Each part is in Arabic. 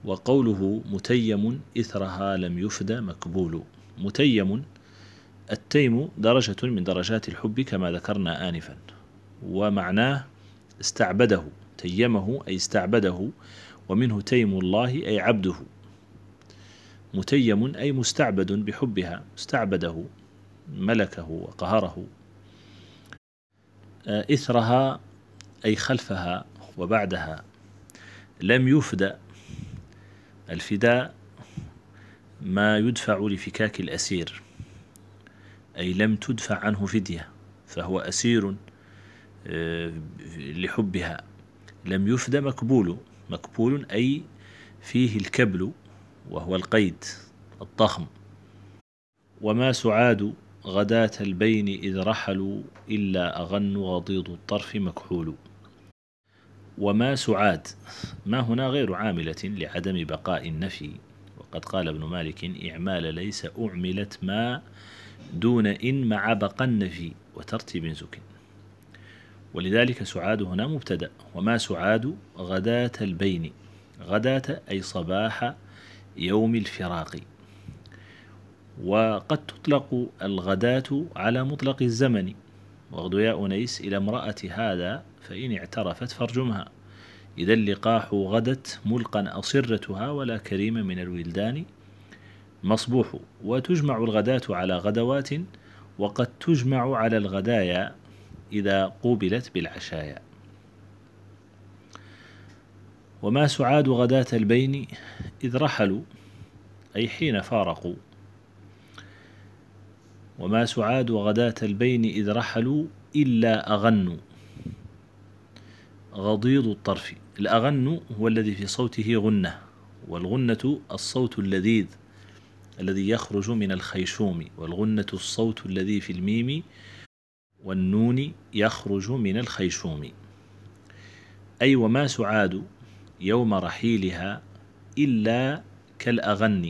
وقوله متيم إثرها لم يفد مكبول. متيم، التيم درجة من درجات الحب كما ذكرنا آنفا، ومعناه استعبده، تيمه أي استعبده، ومنه تيم الله أي عبده. متيم أي مستعبد بحبها، استعبده، ملكه وقهره. إثرها أي خلفها وبعدها. لم يفد، الفداء ما يدفع لفكاك الأسير، أي لم تدفع عنه فدية، فهو أسير لحبها. لم يفد مكبول، مكبول أي فيه الكبل وهو القيد الضخم. وما سعاد غداة البين إذ رحلوا إلا أغن غضيض الطرف مكحول. وما سعاد، ما هنا غير عاملة لعدم بقاء النفي، وقد قال ابن مالك إعمال ليس أعملت ما دون إن مع بقى النفي وترتيب زك، ولذلك سعاد هنا مبتدأ. وما سعاد غداة البين، غداة أي صباح يوم الفراق. وقد تطلق الغداة على مطلق الزمن، واغدو يا أنيس إلى امرأة هذا فإن اعترفت فارجمها، إذا اللقاح غدت ملقا أصرتها ولا كريم من الولدان مصبوح. وتجمع الغداة على غدوات، وقد تجمع على الغدايا إذا قوبلت بالعشايا. وما سعاد غداة البين إذ رحلوا أي حين فارقوا. وما سعاد غداة البين إذ رحلوا إلا أغن غضيض الطرف. الأغن هو الذي في صوته غنة، والغنة الصوت اللذيذ الذي يخرج من الخيشوم، والغنة الصوت الذي في الميم والنون يخرج من الخيشوم. أي وما سعاد يوم رحيلها إلا كالأغن،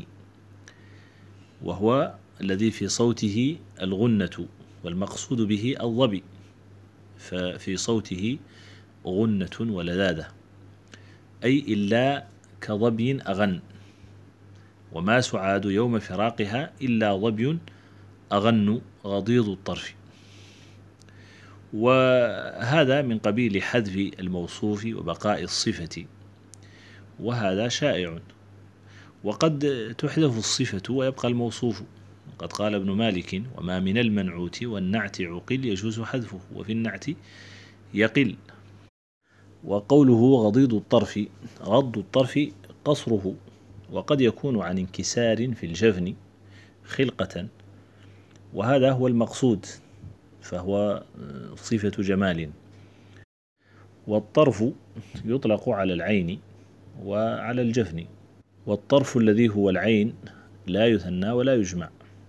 وهو الذي في صوته الغنة، والمقصود به الظبي، ففي صوته غنة ولذاذة، أي إلا كظبي أغن. وما سعاد يوم فراقها إلا ظبي أغن غضيض الطرف. وهذا من قبيل حذف الموصوف وبقاء الصفة، وهذا شائع. وقد تحذف الصفة ويبقى الموصوف، قد قال ابن مالك وما من المنعوت والنعت عقل يجوز حذفه، وفي النعت يقل. وقوله غضيض الطرف، غض الطرف قصره، وقد يكون عن انكسار في الجفن خلقة، وهذا هو المقصود، فهو صفة جمال. والطرف يطلق على العين وعلى الجفن، والطرف الذي هو العين لا يثنى ولا يجمع،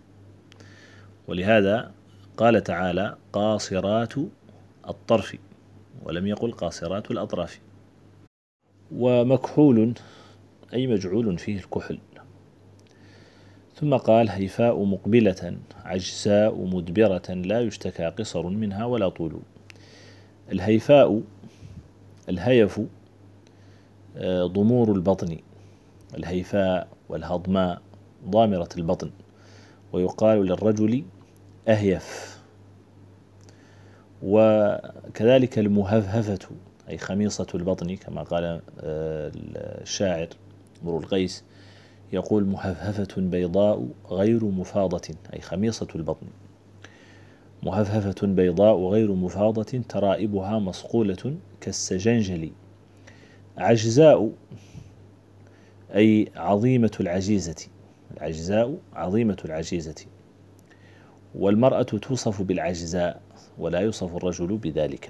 ولهذا قال تعالى قاصرات الطرف، ولم يقل قاصرات الأطراف. ومكحول أي مجعول فيه الكحل. ثم قال هيفاء مقبلة عجزاء مدبرة لا يشتكى قصر منها ولا طول. الهيفاء، الهيف ضمور البطن، الهيفاء والهضماء ضامرة البطن، ويقال للرجل أهيف. وكذلك المهفهفة أي خميصة البطن، كما قال الشاعر امرؤ القيس يقول مهفهفة بيضاء غير مفاضة، أي خميصة البطن، مهفهفة بيضاء غير مفاضة ترائبها مصقولة كالسجنجل. عجزاء أي عظيمة العجيزة، العجزاء عظيمة العجيزة. والمرأة توصف بالعجزاء ولا يوصف الرجل بذلك.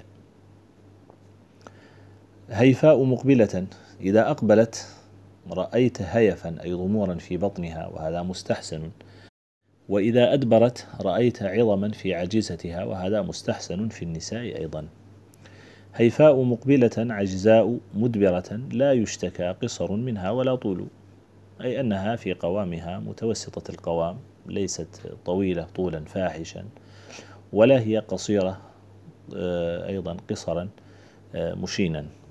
هيفاء مقبلة، إذا أقبلت رأيت هيفا أي ضمورا في بطنها، وهذا مستحسن. وإذا أدبرت رأيت عظما في عجزتها، وهذا مستحسن في النساء أيضا. هيفاء مقبلة عجزاء مدبرة لا يشتكى قصر منها ولا طول، أي أنها في قوامها متوسطة القوام، ليست طويلة طولا فاحشا، ولا هي قصيرة أيضا قصرا مشينا.